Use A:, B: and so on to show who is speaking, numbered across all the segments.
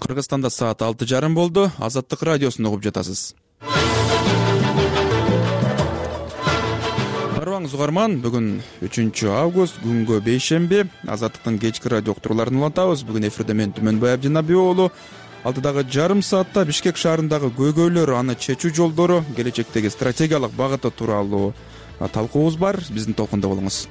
A: Кыргызстанда саат 6:30 болду. Азаттык радиосун угуп жатасыз. Барбаңыз угарман, бүгүн 3 август, күнгө бейшемби. Азаттыктын кечки радио уктурууларын улантабыз. Бүгүн эфирде мен Түмөнбай Абдинабий уулу. Алдыдагы жарым саатта Бишкек шаарындагы көйгөйлөр, аны чечүү жолдору, келечектеги стратегиялык багыты тууралуу талкуубуз бар. Биздин толкунда болуңуз.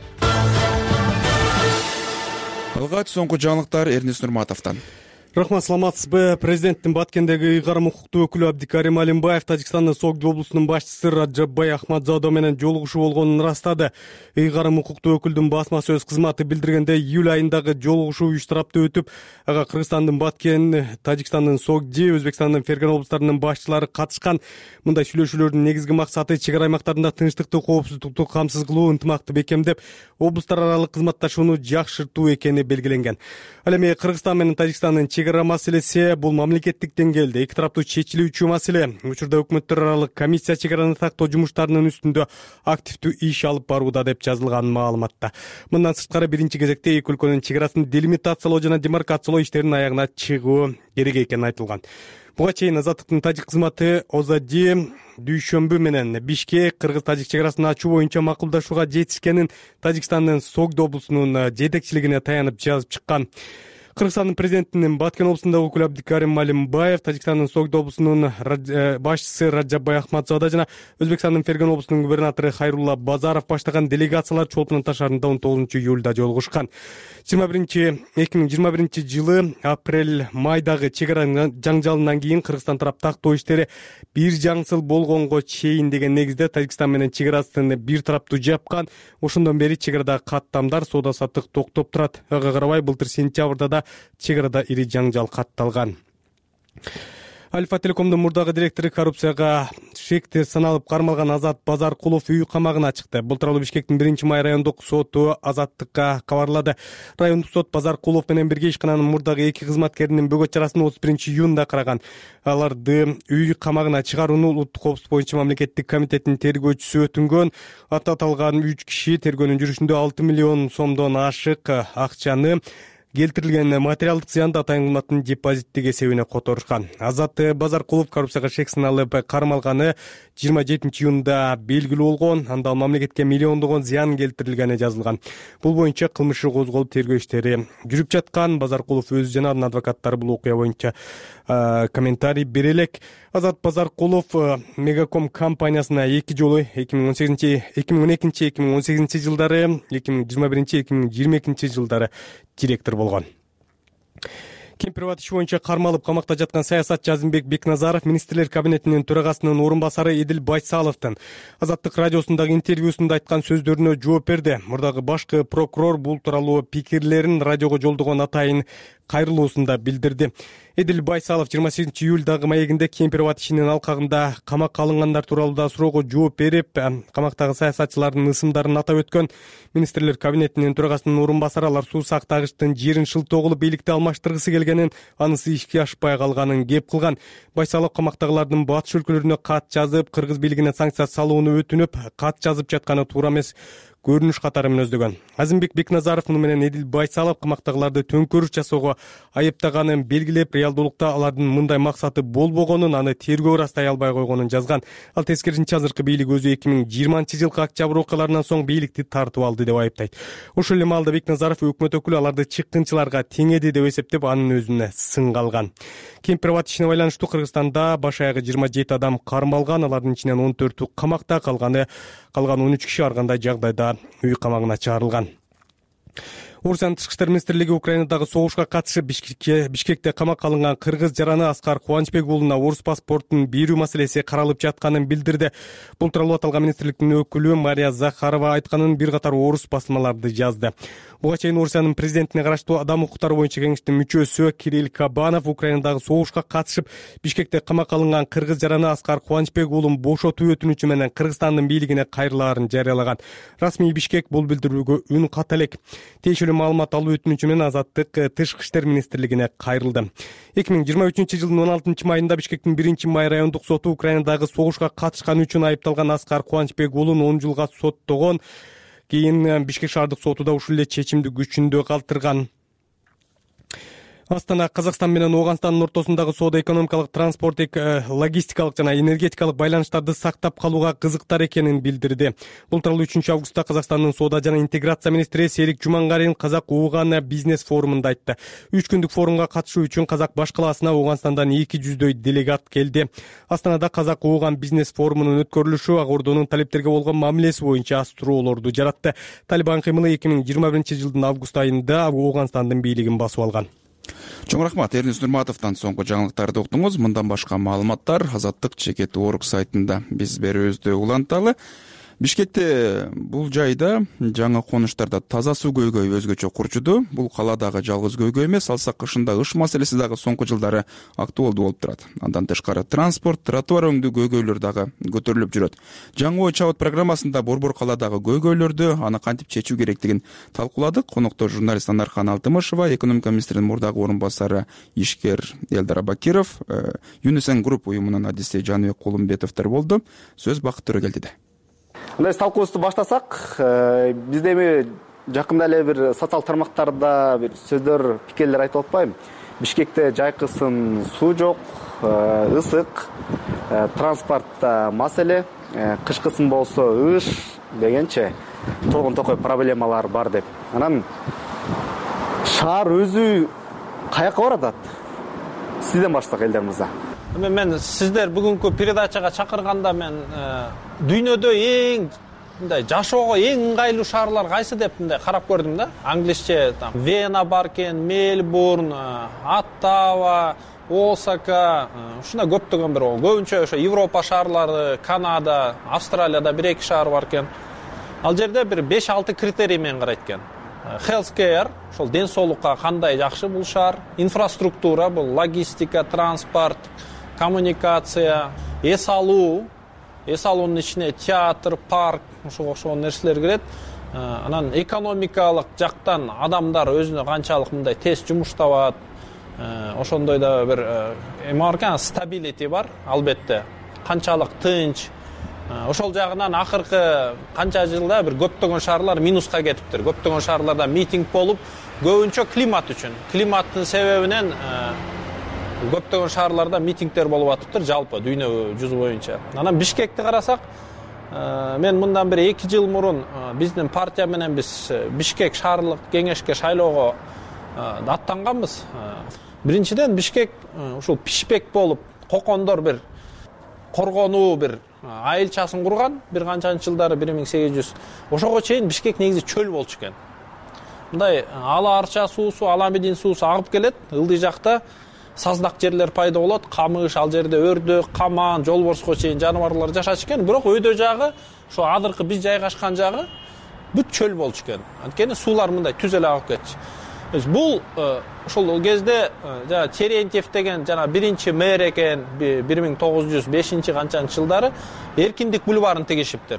A: Алгач соңку жаңылыктар Эрнис Нурматовдон.
B: Рахмат, саламатсызбы? Президенттин Баткендеги ыйгарым укуктуу өкүлү Абдикарим Алимбаев Тажикстандын Согду облусунун башчысы Раджаббай Ахмадзодо менен жолугушуу болгонун ырастады. Ыйгарым укуктуу өкүлдүн басма сөз кызматы билдиргенде, июль айындагы жолугушуу 3 тараптуу өтүп, ага Кыргызстандын Баткен, Тажикстандын Согди, Өзбекстандын Ферган облустарынын башчылары катышкан. Мындай сүйлөшүүлөрдүн негизги максаты чек ара аймактарында тынчтыкты, коопсуздукту камсыз кылуу, ынтымакты бекемдеп, облустар аралык кызматташууну жакшыртуу экени белгиленген. Ал эми Кыргызстан менен Тажикстандын чек ара маселеси бул мамлекеттик деңгээлде эки тараптуу чечилүүчү маселе. Учурда өкмөттөр аралык комиссия чек араны тактоо жумуштарынын үстүндө активдүү иш алып барууда деп жазылган маалыматта. Мындан сырткары биринчи кезекте эки өлкөнүн чек арасын делимитациялоо жана демаркациялоо иштеринин аягына чыгуу керек экени айтылган. Буга чейин Азаттыктын тажик кызматы Озади дүйшөмбү менен Бишкек кыргыз-тажик чек арасын ачуу боюнча макулдашууга жетишкенин Тажикстандын Согду облусунун жетекчилигине таянып жазып чыккан. Кыргызстандын президентинин Баткен облусундагы өкүлү Абдикарим Алимбаев, Тажикстандын Согду облусунун башчысы Раджаббай Ахмадзода жана Өзбекстандын Ферган облусунун губернатору Хайрулла Базаров баштаган делегациялар Чолпон-Ата шаарында 19 июлда жолугушкан. 2021 жылы апрель-майдагы чек ара жаңжалынан кийин Кыргызстан тарап тактоо иштери бир жаңсыл болгонго чейин деген негизде Тажикстан менен чек арасын бир тараптуу жапкан. Ошондон бери чек арадагы каттамдар, соода саттык токтоп турат. Ага карабай былтыр сентябрда да чек арада ири жаңжал катталган. Альфа Телекомдун мурдагы директору коррупцияга шектер саналып кармалган Азат Базаркулов үй камагына чыкты. Бул тууралуу Бишкектин 1-май райондук соту Азаттыкка кабарлады. Райондук сот Базаркулов менен бирге ишкананын мурдагы эки кызматкеринин бөгөт чарасын 31 июнда караган. Аларды үй камагына чыгарууну улуттук коопсуздук боюнча мамлекеттик комитеттин тергөөчүсү өтүнгөн. Аталган 3 киши тергөөнүн жүрүшүндө 6 миллион сомдон ашык акчаны келтирилген материалдык зыянды атайын кызматтын депозиттик эсебине которушкан. Азат Базаркулов коррупцияга шек саналып кармалганы 27 июнда белгилүү болгон. Анда мамлекетке миллиондогон зыян келтирилгени жазылган. Бул боюнча кылмыш козголуп тергөө иштери жүрүп жаткан. Базаркулов өзү жана анын адвокаттары бул окуя боюнча комментарий бере элек. Азат Базаркулов Мегаком компаниясына 2 жолу 2012-2018 жылдары, 2021-2022 жылдары директор болгон. Кемпирбат иши боюнча кармалып камакта жаткан саясатчы Азимбек Бекназаров министрлер кабинетинин төрагасынын орун басары Эдил Байсаловдун Азаттык радиосундагы интервьюсунда айткан сөздөрүнө жооп берди. Мурдагы башкы прокурор бул тууралуу пикирлерин радиого жолдогон атайын кайрылуусунда билдирди. Эдил Байсалов 28 июлдагы маегинде Кемпирбат ишинин алкагында камакка алынгандар тууралуу суроого жооп берип, камактагы саясатчылардын ысымдарын атап өткөн. Министрлер кабинетинин төрагасынын орун басары алар суу сактагычтын жерин шылтоо кылып бийликти алмаштыргысы келгенин, анысы ишке ашпай калганын кеп кылган. Байсалов камактагылардын батыш өлкөлөрүнө кат жазып, кыргыз бийлигине санкция салууну өтүнүп, кат жазып жатканы туура эмес көрүнүш катары мүнөздөгөн. Азимбек Бекназаров муну менен Эдил Байсалов камактагыларды төңкөрүш жасоого айыптаганын белгилеп, реалдуулукта алардын мындай максаты болбогонун, аны тергөө ырастай албай койгонун жазган. Ал тескерисинче азыркы бийлик өзү 2020 жылкы октябрь окуяларынан соң бийликти тартып алды деп айыптайт. Ошол эле маалда Бекназаров өкмөт өкүлү аларды чыккынчыларга теңеди деп эсептеп, анын өзүнө сынга алган. Кемпирбат ишине байланыштуу Кыргызстанда баш аягы 27 адам кармалган, алардын ичинен 14 камакта, калган 13 киши ар кандай жагдайда үй камагына чыгарылган. Орусиянын тышкы иштер министрлиги Украинадагы согушка катышып Бишкекте камакка алынган кыргыз жараны Аскар Кубанычбек уулуна орус паспортун берүү маселеси каралып жатканын билдирди. Бул тууралуу аталган министрликтин өкүлү Мария Захарова айтканын бир катар орус басмаларды жазды. Буга чейин Орусиянын президентине караштуу адам укуктары боюнча кеңештин мүчөсү Кирилл Кабанов Украинадагы согушка катышып Бишкекте камакка алынган кыргыз жараны Аскар Кубанычбек уулун бошотуу өтүнүчү менен Кыргызстандын бийлигине кайрылаарын жарыялаган. Расмий Бишкек бул билдирүүгө үн ката элек. Маалымат алуу өтүнүчү менен Азаттык тышкы иштер министрлигине кайрылды. 2023 жылдын 16 майында Бишкектин 1-май райондук соту Украинадагы согушка катышкан үчүн айыпталган Аскар Кубанычбек уулун 10 жылга соттогон. Кийин Бишкек шаардык соту да ушул эле чечимди күчүндө калтырган. Астана Казакстан менен Ооганстандын ортосундагы соода-экономикалык, транспорттук, логистикалык жана энергетикалык байланыштарды сактап калууга кызыктар экенин билдирди. Бул тууралуу 3 августта Казакстандын соода жана интеграция министри Серик Жумангарин Казак-Ооған бизнес форумунда айтты. 3 күндүк форумга катышуу үчүн Казак баш калаасына Ооганстандан 200дөй делегат келди. Астанада Казак-Ооған бизнес форумунун өткөрүлүшү ак ордонун талептерге болгон мамилеси боюнча аз туруолорду жаратты. Талибан кыймылы 2021-жылдын август айында Ооганстандын бийлигин басып алган.
A: Чоң рахмат. Эрнис Нурматовдон соңку жаңылыктарды уктуңуз. Мындан башка маалыматтар Азаттык /org сайтында биз берүүбүздү уланталы. Бишкекте бул жайда жаңы конуштарда таза суу көйгөйү өзгөчө курчуду. Бул каладагы жалгыз көйгөй эмес, алса кышында ыш маселеси дагы соңку жылдары актуалдуу болуп турат. Андан тышкары транспорт, тротуар өңдүү көйгөйлөр дагы көтөрүлүп жүрөт. Жаңы ой чабыт программасында Борбор каладагы көйгөйлөрдү аны кантип чечүү керектигин талкууладык. Конокто журналист Анархан Алтымышева, экономика министринин мурдагы орун басары ишкер Элдар Абакиров, Юнисен Групп уюмунун адиси Жаныбек Кулумбетовдор болду. Сөз бакыттуу келди.
C: Мындай талкуубузду баштасак, бизде эми жакында эле бир социал тармактарда бир сөздөр, пикирлер айтып атпайбы? Бишкекте жайкысын суу жок, ысык, транспортто маселе, кышкысын болсо ыш дегенче толгон токой проблемалар бар деп. Анан шаар өзү каяка баратат? Сизден баштасак, Элдар мырза.
D: Мен сиздер бүгүнкү передачага чакырганда мен дүйнөдө эң мындай жашоого эң ыңгайлуу шаарлар кайсы деп мындай карап көрдүм да. Англисче Вена бар экен, Мельбурн, Оттава, Осака, ушундай көптөгөн бир көбүнчө ошо Европа шаарлары, Канада, Австралияда 1-2 шаар бар экен. Ал жерде бир 5-6 критерий менен карайт экен. Healthcare, ошол ден соолукка кандай жакшы бул шаар, инфраструктура, бул логистика, транспорт, коммуникация, эс алуунун ичине театр, парк, ошого окшогон нерселер кирет. Анан экономикалык жактан адамдар өзүнө канчалык мындай тез жумуш табат, ошондой да бир эме бар экен, стабилити бар, албетте. Канчалык тынч. Ошол жагынан акыркы канча жылда бир көптөгөн шаарлар минуска кетиптир. Көптөгөн шаарларда митинг болуп, көбүнчө климат үчүн. Климаттын себебинен көптөгөн шаарларда митингдер болуп атыптыр, жалпы дүйнө жүзү боюнча. Анан Бишкекти карасак, мен мындан бир 2 жыл мурун биздин партия менен биз Бишкек шаарлык кеңешке шайлоого аттанганбыз. Биринчиден Бишкек ушул пишпек болуп, кокондор бир коргонуу бир айылчасын курган, бир канчанчы жылдары 1800. Ошого чейин Бишкек негизи чөл болчу экен. Мындай ала арча суусу, аламедин суусу агып келет, ылдый жакта саздак жерлер пайда болот, камыш, ал жерде өрдүк, каман, жолборско чейин жаныбарлар жашачу экен, бирок өйдө жагы, ошо адыркы биз жайгашкан жагы бүт чөл болчу экен. Анткени суулар мындай түз эле агып кетчү. Бул ошол кезде жана Терентьев деген жана биринчи мэр экен, 1905 канчанчы жылдары Эркиндик бульварын тегишиптир.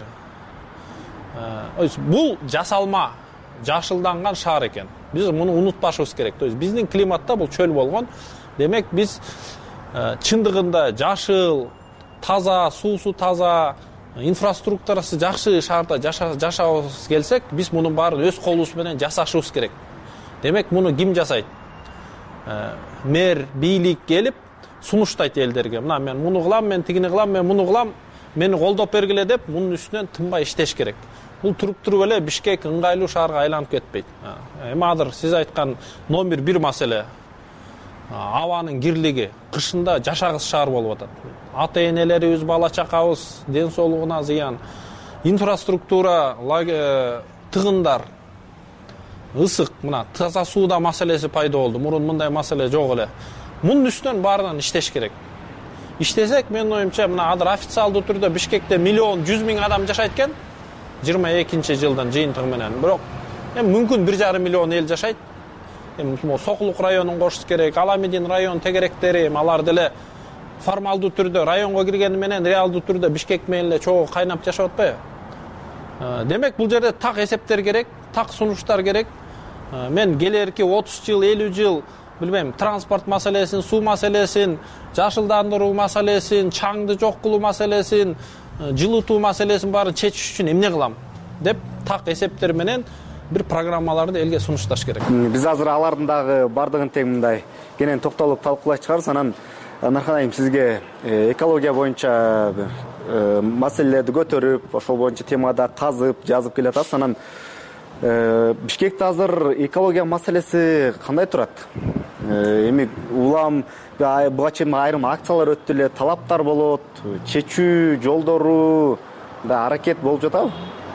D: Бул жасалма, жашылданган шаар экен. Биз муну унутпашыбыз керек. То есть биздин климатта бул чөл болгон. Демек биз чындыгында жашыл, таза, суусу таза, инфраструктурасы жакшы шаарда жашабыз келсек, биз мунун баарын өз колубуз менен жасашыбыз керек. Демек муну ким жасайт? Мэр, бийлик келип сунуштайт элдерге. Мына мен муну кылам, мен тигини кылам, мен муну кылам, мени колдоп бергиле деп мунун үстүнөн тынбай иштеш керек. Бул туруп эле Бишкек ыңгайлуу шаарга айланып кетпейт. Эми азыр сиз айткан номер 1 маселе абанын кирлиги. Кышында жашагыс шаар болуп атат. Ата-энелерибиз, бала чакабыз ден соолугуна зыян. Инфраструктура, тыгындар, ысык, мына таза сууда маселеси пайда болду. Мурун мындай маселе жок эле. Мунун үстүнөн баарынан иштеш керек. Иштесек, менин оюмча, мына азыр официалдуу түрдө Бишкекте 1,1 миллион адам жашайт экен. 22-жылдын жыйынтыгы менен. Бирок мүмкүн 1,5 миллион эл жашайт. Сокулук районун кошус керек, Аламедин район тегеректери, алар деле формалдуу түрдө районго киргени менен реалдуу түрдө Бишкек менен эле чогуу кайнап жашап атпайбы? Демек бул жерде так эсептер керек, так сунуштар керек. Мен келерки 30 жыл, 50 жыл билбейм, транспорт маселесин, суу маселесин, жашылдандыруу маселесин, чаңды жок кылуу маселесин, жылытуу маселесин баарын чечиш үчүн эмне кылам деп так эсептер менен бир программаларды элге сунушташ керек.
C: Биз азыр алардын дагы бардыгын тең мындай кенен токтолуп талкуулай чыгарбыз. Анан Нархан айым, сизге экология боюнча маселелерди көтөрүп, ошол боюнча темада казып, жазып келатасыз. Анан Бишкекте азыр экология маселеси кандай турат? Эми улам буга чейин айрым акциялар өттү эле, талаптар болот, чечүү жолдору да аракет болуп жатабы?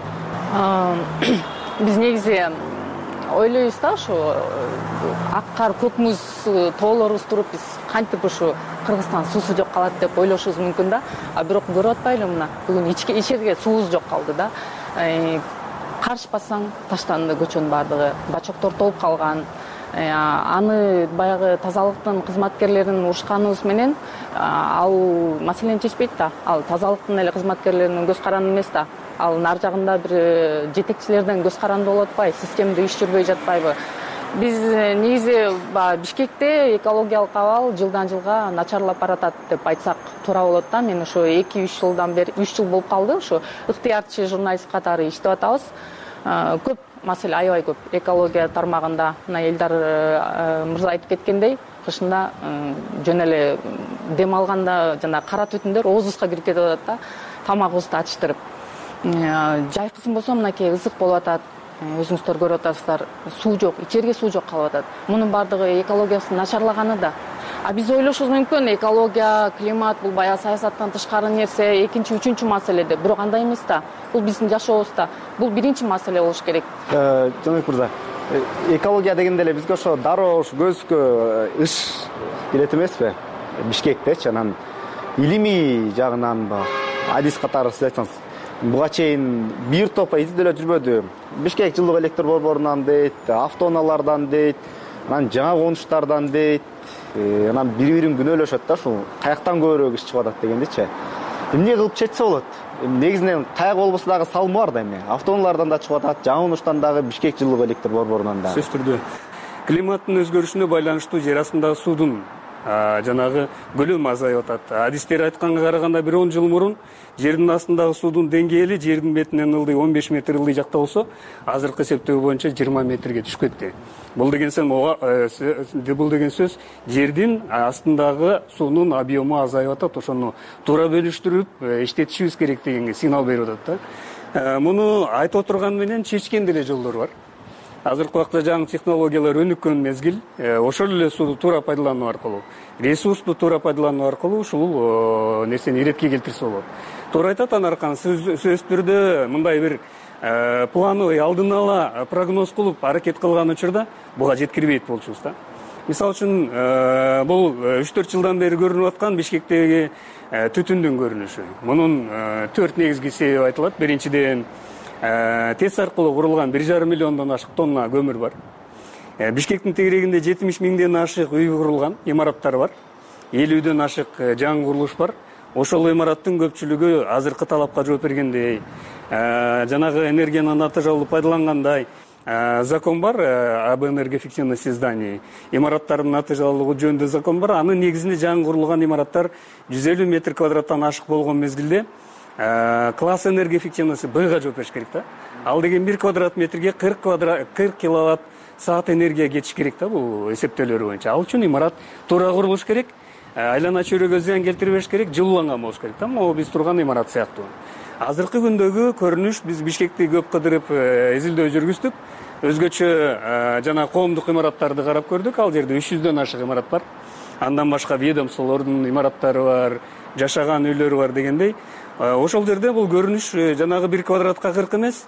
E: Биз негизи ойлойбуз да, ушу ак кар, көк муз тоолорубуз туруп, биз кантип ушу Кыргызстан суусу жок калат деп ойлошубуз мүмкүн да. А бирок көрүп атпайлы мына бүгүн ичерге суубуз жок калды да. Карышпасаң таштанды көчөнүн баардыгы, бачоктор толуп калган. Аны баягы тазалыктын кызматкерлеринин урушканыбыз менен ал маселени чечпейт да. Ал тазалыктын эле кызматкерлеринин көз каранды эмес да. Ал нар жагында бир жетекчилерден көз каранды болуп атпайбы, системде иш жүрбөй жатпайбы? Биз негизи Бишкекте экологиялык абал жылдан жылга начарлап баратат деп айтсак туура болот да. Мен ошо 2-3 жылдан бери 3 жыл болуп калды ошо ыктыярчы журналист катары иштеп атабыз. Көп маселе, аябай көп экология тармагында. Мына Элдар мырза айтып кеткендей, кышында жөн эле дем алганда жана кара түтүндөр оозубузга кирип кетип атат да. Тамагыбызды ачтырып. Жай кысым болсо мынакей ызык болуп атат. Өзүңүздөр көрүп атасыздар, суу жок, ичерге суу жок калып атат. Мунун баардыгы экологиясынын начарлаганы да. А биз ойлошубуз мүмкүн, экология, климат бул баягы саясаттан тышкары нерсе, экинчи, үчүнчү маселе деп. Бирок андай эмес да. Бул биздин жашообузда. Бул биринчи маселе болуш керек.
C: Жаныбек мырза, экология дегенде эле бизге ошо дароо көзгө ыш келет эмеспи? Бишкектечи, анан илимий жагынан адис катары сиз айтсаңыз. Буга чейин бир топ изилдөөлөр жүрбөдү. Бишкек жылдык электр борборунан дейт, автоунаалардан дейт, анан жаңа конуштардан дейт, анан бири-бирин күнөөлөшөт да, ушул каяктан көбүрөөк иш чыгып атат дегендичи. Эмне кылып чечсе болот? Негизинен каяк болбосо дагы салымы бар да эми. Автоунаалардан да чыгып атат, жаңа конуштан дагы Бишкек жылдык электр борборунан да.
F: Сөзсүз түрдө климаттын өзгөрүшүнө байланыштуу жер астындагы суудун жанагы көлөмү азайып атат. Адистер айтканга караганда бир 10 жыл мурун жердин астындагы суудун деңгээли жердин бетинен ылдый 15 метр ылдый жакта болсо, азыркы эсептөө боюнча 20 метрге түшүп кетти. Бул деген сөз жердин астындагы суунун объему азайып атат. Ошону туура бөлүштүрүп иштетишибиз керек дегенге сигнал берип атат да. Муну айтып отурган менен чечкен деле жолдор бар. Азыркы убакта жаңы технологиялар өнүккөн мезгил, ошол эле сууну туура пайдалануу аркылуу, ресурсту туура пайдалануу аркылуу ушул нерсени иретке келтирсе болот. Туура айтат Нархан, сөзсүз түрдө мындай бир плановый алдын ала прогноз кылып аракет кылган учурда буга жеткирбейт болчубуз да. Мисалы үчүн бул 3-4 жылдан бери көрүнүп аткан Бишкектеги түтүндүн көрүнүшү. Мунун 4 негизги себеби айтылат. Биринчиден ТЭЦ аркылуу курулган 1,5 миллиондон ашык тонна көмүр бар. Бишкектин тегерегинде 70 миңден ашык үй курулган, имараттар бар. 50дөн ашык жаңы курулуш бар. Ошол имараттын көпчүлүгү азыркы талапка жооп бергендей, жанагы энергияны натыйжалуу пайдалангандай закон бар, об энергоэффективности зданий. Имараттардын натыйжалуулугу жөнүндө закон бар. Анын негизинде жаңы курулган имараттар 150 метр квадраттан ашык болгон мезгилде класс энергоэффективности Б-га жооп бериш керек да. Ал деген 1 квадрат метрге 40 киловатт саат энергия кетиш керек да, бул эсептөөлөр боюнча. Ал үчүн имарат туура курулуш керек, айлана чөйрөгө зыян келтирбеш керек, жылууланган болуш керек да. Могу биз турган имарат сыяктуу. Азыркы күндөгү көрүнүш, биз Бишкекти көп кыдырып изилдөө жүргүздүк. Өзгөчө жана коомдук имараттарды карап көрдүк. Ал жерде 300дөн ашык имарат бар. Андан башка ведомстволордун имараттары бар, жашаган үйлөр бар дегендей. Ошол жерде бул көрүнүш жанагы 1 квадратка 40 эмес,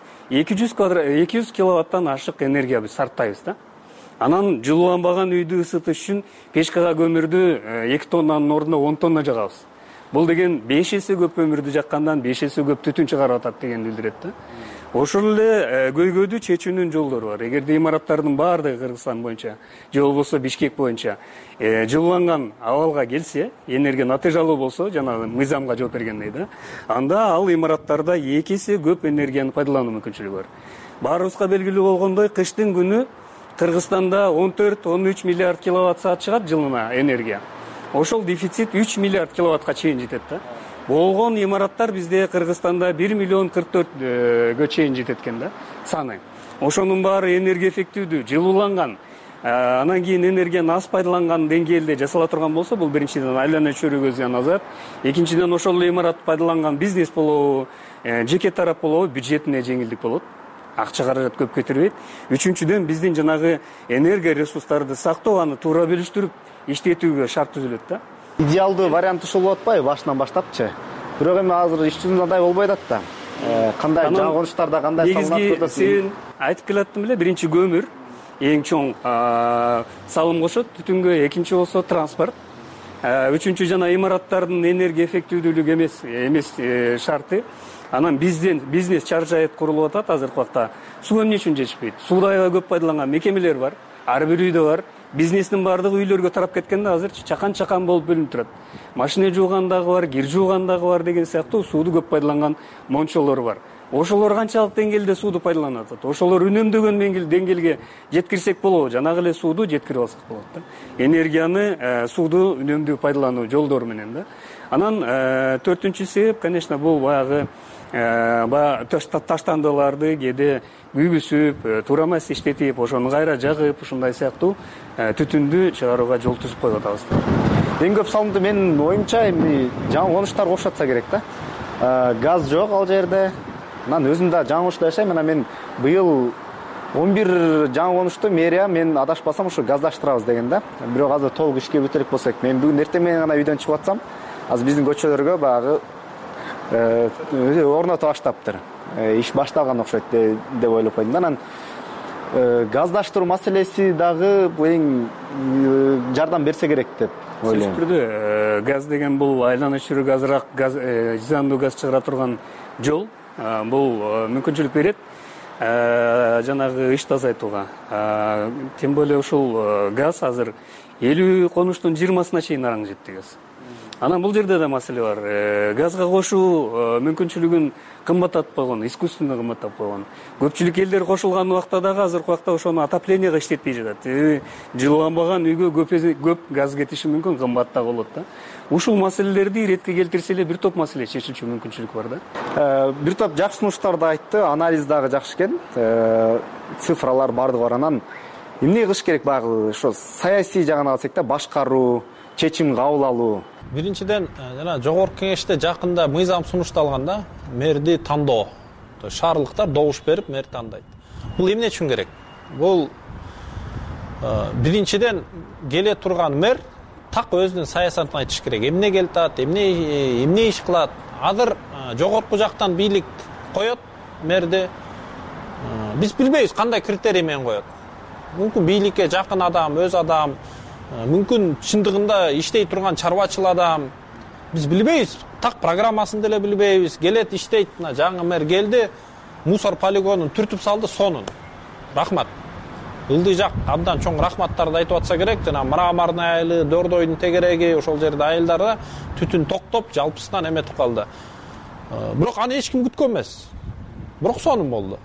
F: 200 киловаттан ашык энергия биз сарптайбыз да. Анан жылууланбаган үйдү ысытыш үчүн печкага көмүрдү 2 тоннанын ордуна 10 тонна жагабыз. Бул деген 5 эсе көп көмүрдү жаккандан 5 эсе көп түтүн чыгарып атат дегенди билдирет да. Ошол эле көйгөйдү чечүүнүн жолдору бар. Эгерде имараттардын баардыгы Кыргызстан боюнча же болбосо Бишкек боюнча жылууланган абалга келсе, энергия натыйжалуу болсо, жанагы мыйзамга жооп бергендей да, анда ал имараттарда 2 эсе көп энергияны пайдалануу мүмкүнчүлүгү бар. Баарыбызга белгилүү болгондой, кыштын күнү Кыргызстанда 14-13 миллиард киловатт саат чыгат жылына энергия. Ошол дефицит 3 миллиард киловаттка чейин жетет да. Болгон имараттар бизде Кыргызстанда 1 миллион 44 чейин жетет экен да саны. ошонун баары энергия эффективдүү, жылууланган, анан кийин энергияны аз пайдаланган деңгээлде жасала турган болсо, бул биринчиден айлана чөйрөгкө зыян азат, экинчиден ошол эле имаратты пайдаланган бизнес болобу, жеке тарап болобу бюджетине жеңилдик болот, акча каражат көп кетирбейт. Үчүнчүдөн биздин жанагы энергия ресурстарды сактоо, аны туура бөлүштүрүп иштетүүгө шарт түзүлөт да.
C: Идеалдуу вариант ушул болуп атпайбы башынан баштапчы? Бирок эми азыр иш жүзүндө андай болбой атат да. Кандай жаңгонуштарда кандай салымдар
F: негизги сен айтып келаттың беле, биринчи көмүр эң чоң салым кошот түтүнгө, экинчи болсо транспорт, үчүнчү жана имараттардын энергия эффективдүүлүгү эмес шарты. Анан бизнес чаржайып курулуп атат азыркы убакта. Суу эмне үчүн жетишпейт? Сууду аябай көп пайдаланган мекемелер бар, ар бир үйдө бар. Бизнестин баардыгы үйлөргө тарап кеткен да, азыр чакан болуп бөлүнүп турат. Машина жууган дагы бар, кир жууган дагы бар деген сыяктуу сууду көп пайдаланган мончолор бар. Ошолор канчалык деңгээлде сууду пайдаланып атат? Ошолор үнөмдөгөн деңгээлге жеткирсек болобу? Жанагы эле сууду жеткирип алсак болот да. Энергияны, сууду үнөмдүү пайдалануу жолдору менен да. Анан төртүнчү себеп, конечно, бул баягы таштандыларды кээде күйгүзүп, туура эмес иштетип, ошону кайра жагып, ушундай сыяктуу түтүндү чыгарууга жол түзүп коюп атабыз.
C: Эң көп салымды менин оюмча эми жаңы конуштар кошотса керек да. Газ жок ал жерде. Анан өзүм да жаңы конушта жашайм. Анан мен быйыл 11 жаңы конушту мэрия мен адашпасам ушу газдаштырабыз деген да. Бирок азыр толук ишке бүтүрөк болсок, мен бүгүн эртең менен гана үйдөн чыгып атсам, азыр биздин көчөлөргө баягы орнотуп баштаптыр. Иш башталган окшойт деп ойлоп койдум. Анан газдаштыруу маселеси дагы эң жардам берсе керек деп ойлойм.
F: Сөзсүз газ деген бул айлана чөйрөгө азыраак зыяндуу газ чыгара турган жол. Бул мүмкүнчүлүк берет жанагы ишти азайтууга. Тем более ушул газ азыр 50 конуштун 20-сына чейин араң жетти газ. Анан бул жерде да маселе бар. Газга кошуу мүмкүнчүлүгүн кымбаттатып койгон, искусственно кымбаттап койгон. Көпчүлүк элдер кошулган убакта дагы азыркы убакта ошону отоплениеге иштетпей жатат. Жылууланбаган үйгө көп газ кетиши мүмкүн, кымбат да болот да. Ушул маселелерди иретке келтирсе эле бир топ маселе чечилчү мүмкүнчүлүк бар да.
C: Бир топ жакшы сунуштарды айтты, анализ дагы жакшы экен. Цифралар бардыгы бар. Анан эмне кылыш керек баягы ошо саясий жагына алсак да, башкаруу, чечим кабыл алуу.
D: Биринчиден, жана жогорку кеңеште жакында мыйзам сунушталган да, мэрди тандоо. Шаарлыктар добуш берип мэр тандайт. Бул эмне үчүн керек? Бул биринчиден келе турган мэр так өзүнүн саясатын айтыш керек. Эмне келтат, эмне иш кылат. Азыр жогорку жактан бийлик коет мэрди. Биз билбейбиз кандай критерий менен коет. Мүмкүн бийликке жакын адам, өз адам, мүмкүн чындыгында иштей турган чарбачыл адам. Биз билбейбиз, так программасын деле билбейбиз. Келет иштейт, жаңы мэр келди, мусор полигонун түртүп салды, сонун. Рахмат. Ылдый жак абдан чоң рахматтарды айтып атса керек. Жана Мраморный айылы, Дордойдун тегереги, ошол жерде айылдарда түтүн токтоп, жалпысынан эметип калды. Бирок аны эч ким күткөн эмес. Бирок сонун болду.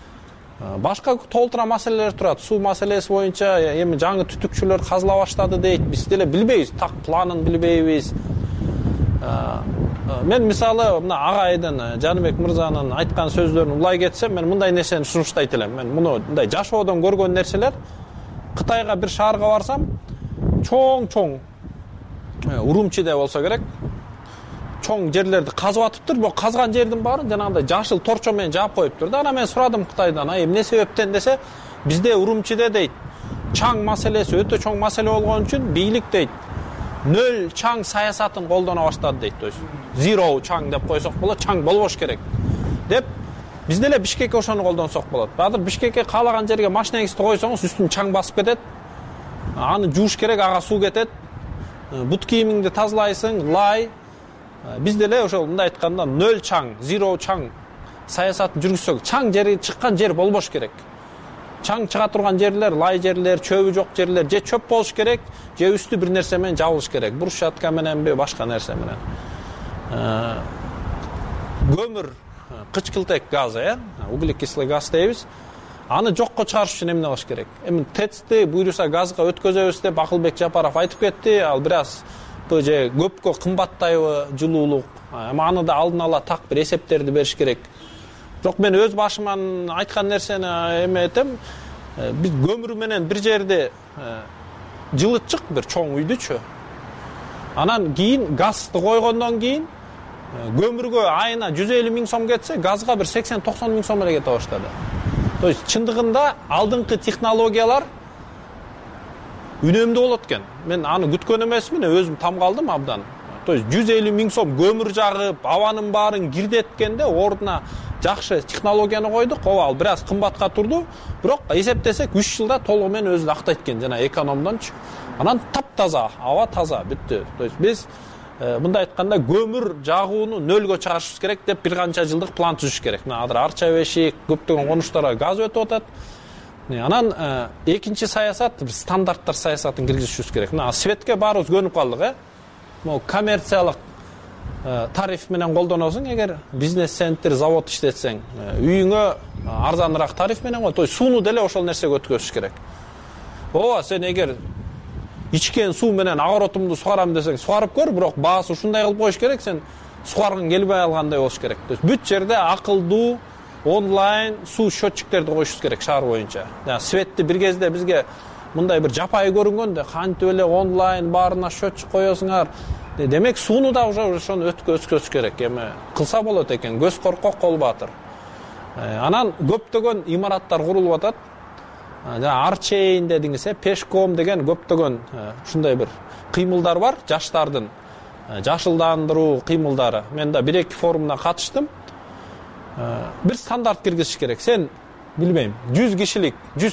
D: Башка толтура маселелер турат. Суу маселеси боюнча эми жаңы түтүкчүлөр казыла баштады дейт. Биз деле билбейбиз, так планын билбейбиз. Мен мисалы мына агайдын Жаныбек мырзанын айткан сөздөрүн улай кетсем, мен мындай нерсени сунуштайт элем. Мен муну мындай жашоодон көргөн нерселер. Кытайга бир шаарга барсам, чоң Урумчиде болсо керек, чоң жерлерди казып атыптыр. Бирок казган жердин баарын жанагындай жашыл торчо менен жаап коюптур да. Анан мен сурадым Кытайдан, эмне себептен десе, бизде Урумчиде дейт, чаң маселеси өтө чоң маселе болгон үчүн бийлик дейт, 0 чаң саясатын колдоно баштады дейт. То есть zero чаң деп койсок болот, чаң болбош керек деп. Биз деле Бишкекке ошону колдонсок болот. Азыр Бишкекке каалаган жерге машинаңызды койсоңуз, үстүн чаң басып кетет. Аны жууш керек, ага суу кетет. Бут кийимиңди тазалайсың, лай. Биз деле ошол мындай айтканда 0 чаң, zero чаң саясатын жүргүзсөк, чаң жери чыккан жер болбош керек. Чаң чыга турган жерлер, лай жерлер, чөбү жок жерлер же чөп болуш керек, же үстү бир нерсе менен жабылыш керек. Брусчатка мененби, башка нерсе менен. Көмүр, кычкылтек газы, углекислый газ дейбиз. Аны жокко чыгарыш үчүн эмне кылыш керек? Эми ТЭЦти буйруса газга өткөзөбүз деп Акылбек Жапаров айтып кетти. Ал бир аз же көпкө кымбаттайбы жылуулук. Эми аны да алдын ала так бир эсептерди бериш керек. Бирок мен өз башыман айткан нерсени эме этем. Биз көмүр менен бир жерде жылытчык бир чоң үйдүчү. Анан кийин газды койгондон кийин көмүргө айына 150 миң сом кетсе, газга бир 80-90 миң сом эле кете баштады. То есть чындыгында алдыңкы технологиялар үнөмдүү болот экен. Мен аны күткөн эмесмин, өзүм там калдым абдан. То есть 150 миң сом көмүр жагып, абанын баарын кирдеткенде ордуна жакшы технологияны койдук. Ооба, ал бир аз кымбатка турду, бирок эсептесек 3 жылда толугу менен өзүн актайт экен, жана экономдончу. Анан таптаза, аба таза, бүттү. То есть биз мындай айтканда көмүр жагууну нөлгө чыгарышыбыз керек деп бир канча жылдык план түзүш керек. Мына азыр Арча бешик, көптөгөн конуштарга газ өтүп атат. Анан экинчи саясат бир стандарттар саясатын киргизишибиз керек. Мына светке баарыбыз көнүп калдык, Могу коммерциялык тариф менен колдоносуң, эгер бизнес-центр, завод иштетсең, үйүңө арзаныраак тариф менен кой. То есть сууну деле ошол нерсеге өткөзүш керек. Ооба, сен эгер ичкен суу менен огородумду сугарам десең, сугарып көр, бирок баасы ушундай кылып коюш керек, сен сугаргың келбей алгандай болуш керек. То есть бүт жерде акылдуу онлайн суу счетчиктерди коюшубуз керек шаар боюнча. Светти бир кезде бизге мындай бир жапайы көрүнгөндө, кантип эле онлайн баарына счетчик коесуңар. Демек сууну да уже ошону өткөзүш керек. Эми кылса болот экен, көз коркок кол батыр. Анан көптөгөн имараттар курулуп атат. Жана Арчейн дедиңиз, Пешком деген көптөгөн ушундай бир кыймылдар бар, жаштардын жашылдандыруу кыймылдары. Мен да 1-2 форумуна катыштым. Бир стандарт киргизиш керек. Сен билбейм, 100 кишилик, 100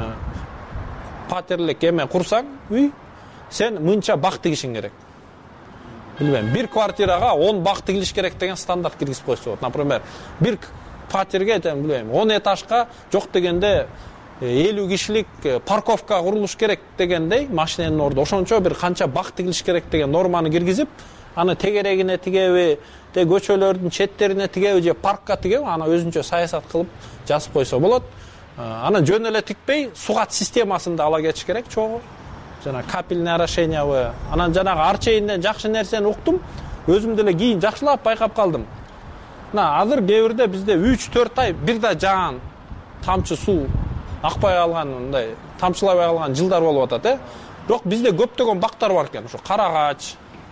D: патерлик эме курсаң, үй, сен мынча бак тигишиң керек. Билбейм, бир квартирага 10 бак тигилиш керек деген стандарт киргизип койсо болот. Например, бир фатерге, билбейм, 10 этажга жок дегенде 50 кишилик парковка курулуш керек дегендей, машинанын орду ошончо бир канча бак тигилиш керек деген норманы киргизип, аны тегерегине тигеби, көчөлөрдүн четтерине тигеби же паркка тигеби, аны өзүнчө саясат кылып жазып койсо болот. Аны жөн эле тикпей, сугат системасын да ала кетиш керек чогуу. Жана капельное орошениябы. Анан жанагы Арчейнден жакшы нерсени уктум. Өзүм деле кийин жакшылап байкап калдым. Мына азыр кээ бирде бизде 3-4 ай бир да жаан тамчы суу акпай калган, мындай тамчылабай калган жылдар болуп атат, Бирок бизде көптөгөн бактар бар экен. Ошо Карагач,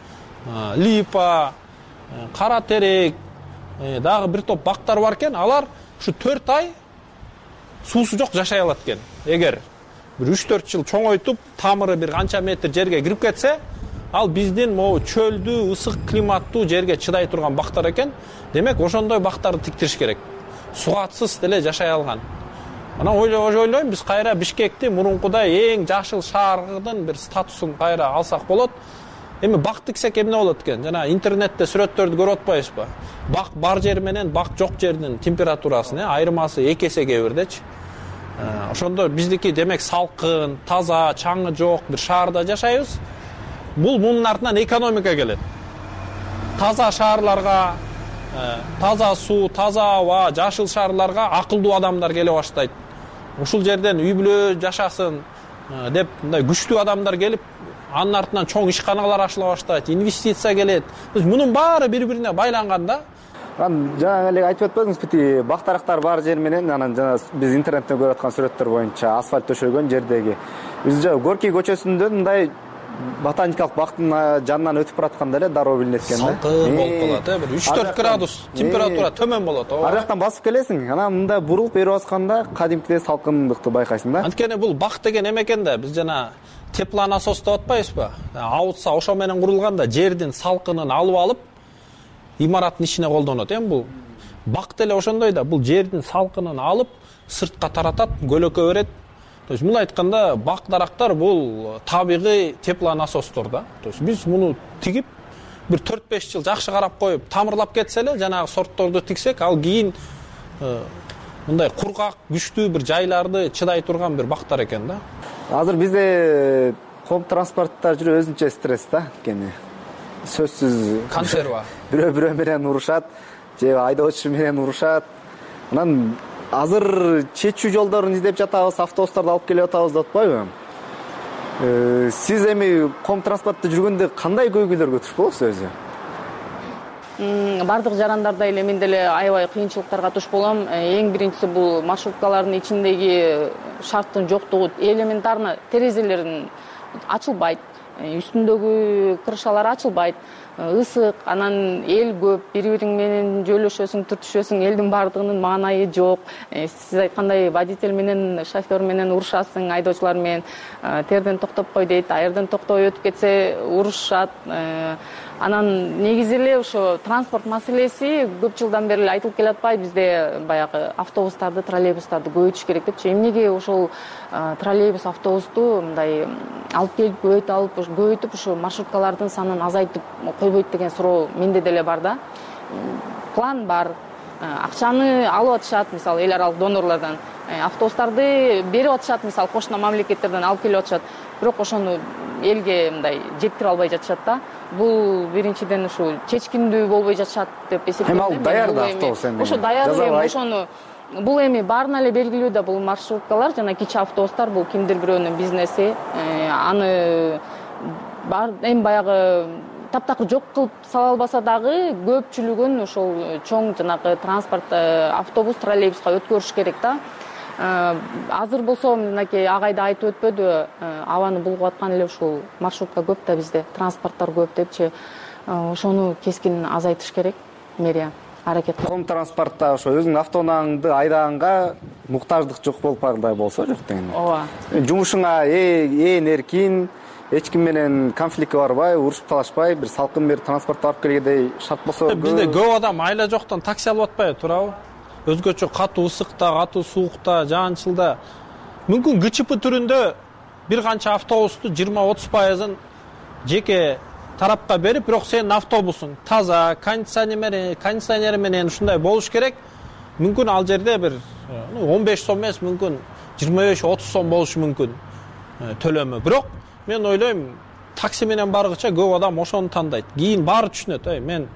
D: Липа, Кара терек, дагы бир топ бактар бар экен. Алар ушу 4 ай суусу жок жашай алат экен. Эгер бир 3-4 жыл чоңойтуп, тамыры бир канча метр жерге кирип кетсе, ал биздин могу чөлдүү, ысык климаттуу жерге чыдай турган бактар экен. Демек, ошондой бактарды тиктириш керек. Сугатсыз деле жашай алган. Анан ойлойм, биз кайра Бишкекти мурункудай эң жашыл шаардын бир статусун кайра алсак болот. Эми бак тиксек эмне болот экен? Жана интернетте сүрөттөрдү көрүп атпайсызбы? Бак бар жер менен бак жок жердин температурасын, айырмасы 2 эсе кээ бирдечи. Ошондо биздики демек салкын, таза, чаңы жок бир шаарда жашайбыз. Бул мунун артынан экономика келет. Таза шаарларга, таза суу, таза аба, жашыл шаарларга акылдуу адамдар келе баштайт. Ушул жерден үй бүлө жашасын деп мындай күчтүү адамдар келип, анын артынан чоң ишканалар ачыла баштайт, инвестиция келет. Мунун баары бири-бирине байланган да.
C: Жана эле айтып өтпөдүңүз, бити бактарактар бар жер менен, анан жана биз интернеттен көрүп аткан сүрөттөр боюнча асфальт төшөлгөн жердеги. Биз Горький көчөсүндө мындай ботаникалык бактын жанынан өтүп баратканда эле дароо билинет экен да.
D: Салкын болуп калат, бир 3-4 градус температура төмөн болот.
C: Ар жактан басып келесиң, анан мында бурулуп берип атканда кадимкидей салкындыкты байкайсың да.
D: Анткени бул бак деген эме экен да, биз жана теплонасос деп атпайбызбы? Ауытса ошо менен курулганда жердин салкынын алып алып, имараттын ичине колдонот. Эми бул бак деле ошондой да, бул жердин салкынын алып, сыртка таратат, көлөкө берет. То есть муну айтканда бак-дарактар бул табигый теплонасостор да. То есть биз муну тигип бир 4-5 жыл жакшы карап коюп, тамырлап кетсе эле, жанагы сортторду тиксек, ал кийин мындай кургак, күчтүү бир жайларды чыдай турган бир бактар экен да.
C: Азыр бизде ком транспорттар жүрө өзүнчө стресс да, анткени сөзсүз
D: консерва.
C: Бирөө менен урушат, же айдоочу менен урушат. Анан азыр чечүү жолдорун издеп жатабыз, автобустарды алып келип атабыз деп атпайбы? Сиз эми ком транспортто жүргөндө кандай көйгөйлөр көтөрүш болосуз өзү?
E: баардык жарандардай эле мен деле аябай кыйынчылыктарга туш болом. Эң биринчиси бул маршруткалардын ичиндеги шарттын жоктугу. Элементарно терезелерин ачылбайт, үстүндөгү крышалар ачылбайт, ысык, анан эл көп, бири-бириң менен жөлөшөсүң, түртүшөсүң, элдин баардыгынын маанайы жок. Сиз айткандай водитель менен, шофер менен урушасың, айдоочулар менен терден токтоп кой дейт, аерден токтобой өтүп кетсе урушат. Анан негизи эле ошо транспорт маселеси көп жылдан бери эле айтылып келатпайбы, бизде баягы автобустарды, троллейбустарды көбөйтүш керек депчи. Эмнеге ошол троллейбус, автобусту мындай алып келип көбөйтүп ошо маршруткалардын санын азайтып койбойт деген суроо менде деле бар да. План бар, акчаны алып атышат, мисалы эл аралык донорлордон, автобустарды берип атышат, мисалы кошуна мамлекеттерден алып келип атышат, бирок ошону элге мындай жеткире албай жатышат да. Бул биринчиден ушу чечкиндүү болбой жатышат деп эсептейм.
C: Ал даяр да автобус эми.
E: Ошо даяр эми ошону бул эми баарына эле белгилүү да, бул маршруткалар жана кичи автобустар бул кимдир бирөөнүн бизнеси. Аны эми баягы таптакыр жок кылып сала албаса дагы көпчүлүгүн ошол чоң жанагы транспорт, автобус, троллейбуска өткөрүш керек да. Азыр болсо мынакей агайда айтып өтпөдү, абаны булгап аткан эле ушул маршрутка көп да бизде, транспорттор көп депчи. Ошону кескин азайтыш керек мэрия. Аракет кылып.
C: Коомдук транспортто ошо өзүңдүн автоунааңды айдаганга муктаждык жок болуп болсо жок деген.
E: Ооба.
C: Жумушуңа ээн эркин, эч ким менен конфликтке барбай, урушуп талашпай, бир салкын бир транспортто барып келгендей шарт болсо.
D: Бизде көп адам айла жоктон такси алып атпайбы, туурабы? Өзгөчө катуу ысыкта, катуу суукта, жаанчылда мүмкүн ГЧП түрүндө бир канча автобусту 20-30%-ын жеке тарапка берип, бирок сенин автобусуң таза, кондиционери менен ушундай болуш керек. Мүмкүн ал жерде бир 15 сом эмес, мүмкүн 25-30 сом болушу мүмкүн төлөмү. Бирок мен ойлойм, такси менен баргыча көп адам ошону тандайт. Кийин баары түшүнөт, мен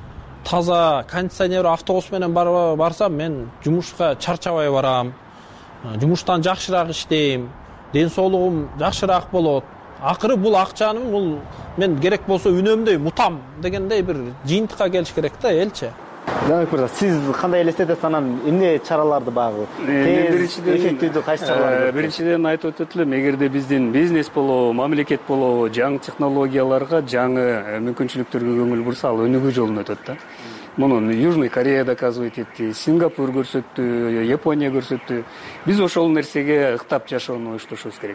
D: таза кондиционер автобус менен барсам мен жумушка чарчабай барам, жумуштан жакшыраак иштейм, ден соолугум жакшыраак болот. Акыры бул акчаны мен керек болсо үнөмдөй мутам дегендей бир жыйынтыкка келиш керек да элчи.
C: Жаныбек мырза, сиз кандай элестетесиз, анан эмне чараларды багы? Эффективдүү кайсы чаралар?
F: Биринчиден айтып өтөт элем, эгерде биздин бизнес болобу, мамлекет болобу, жаңы технологияларга, жаңы мүмкүнчүлүктөргө көңүл бурса, ал өнүгүү жолун өтөт да. Муну Южный Корея доказывать этти, Сингапур көрсөттү, Япония көрсөттү. Биз ошол нерсеге ыктап жашоону оюштурушубуз керек.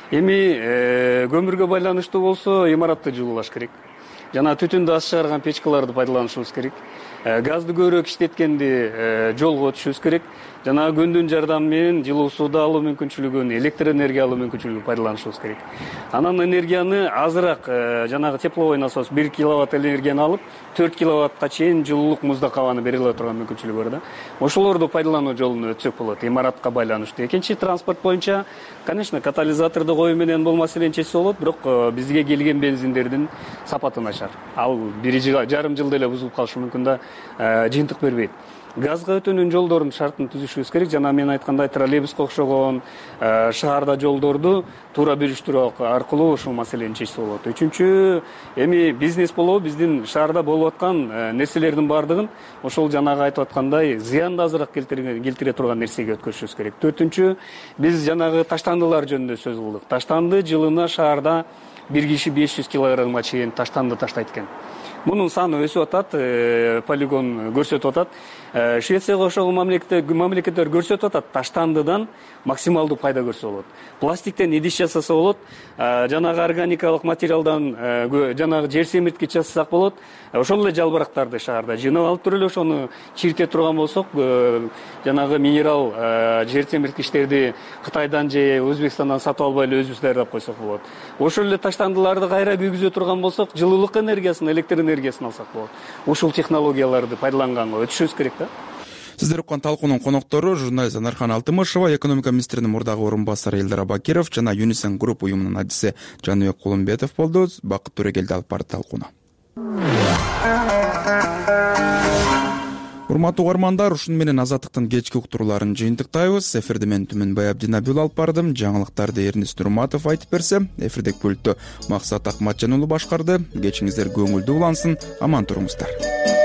F: Эми көмүргө байланыштуу болсо, имаратты жылуулаш керек. Жана түтүндү аз чыгарган печкаларды пайдаланышыбыз керек. Газды көбүрөөк иштеткенди жолго өтүшүбүз керек. Жана күндүн жардамы менен жылуу сууду алуу мүмкүнчүлүгүн, электр энергия алуу мүмкүнчүлүгүн пайдаланышыбыз керек. Анан энергияны азыраак, жанагы тепловой насос 1 киловатт энергияны алып, 4 киловаттка чейин жылуулук муздак абаны бере ала турган мүмкүнчүлүгү бар да. Ошолорду пайдалануу жолуна өтсөк болот, имаратка байланыштуу. Экинчи транспорт боюнча, конечно, катализаторду коюу менен бул маселени чечсе болот, бирок бизге келген бензиндердин сапаты начар. Ал 1,5 жыл деле бузулуп калышы мүмкүн да, жыйынтык бербейт. Газга өтүүнүн жолдорунун шартын түзүшүбүз керек. Жана мен айткандай троллейбуска окшогон шаарда жолдорду туура бүрүштүрүү аркылуу ушул маселени чечсе болот. Үчүнчү, эми бизнес болобу, биздин шаарда болуп аткан нерселердин баардыгын ошол жанагы айтып аткандай зыянды азыраак келтире турган нерсеге өткөрүшүбүз керек. Төртүнчү, биз жанагы таштандылар жөнүндө сөз кылдык. Таштанды жылына шаарда бир киши 500 килограммга чейин таштанды таштайт экен. Мунун саны өсүп атат, полигон көрсөтүп атат. Швецияга ошол мамлекеттер көрсөтүп атат, таштандыдан максималдуу пайда көрсө болот. Пластиктен идиш жасаса болот, жанагы органикалык материалдан жанагы жер семирткич жасасак болот. Ошол эле жалбырактарды шаарда жыйнап алып туруп эле ошону чирте турган болсок, жанагы минерал жер семирткичтерди Кытайдан же Өзбекстандан сатып албай эле өзүбүз даярдап койсок болот. Ошол эле таштандыларды кайра күйгүзө турган болсок, жылуулук энергиясын, электр энергиясын алсак болот. Ушул технологияларды пайдаланганга өтүшүбүз керек да.
A: Сиздер уккан талкуунун коноктору журналист Анархан Алтымышева, экономика министринин мурдагы орун басары Элдар Абакиров жана Юнисен Групп уюмунун адиси Жаныбек Кулумбетов болду. Бакыт Төрөгелди алып барды талкууну. Урматтуу угармандар, ушуну менен азаттыктын кечки уктурууларын жыйынтыктайбыз. Эфирди мен Түмөнбай Абдинабил алып бардым. Жаңылыктарды Эрнис Нурматов айтып берсе, эфирдеги пультту Максат Акматжан уулу башкарды. Кечиңиздер көңүлдүү улансын, аман туруңуздар.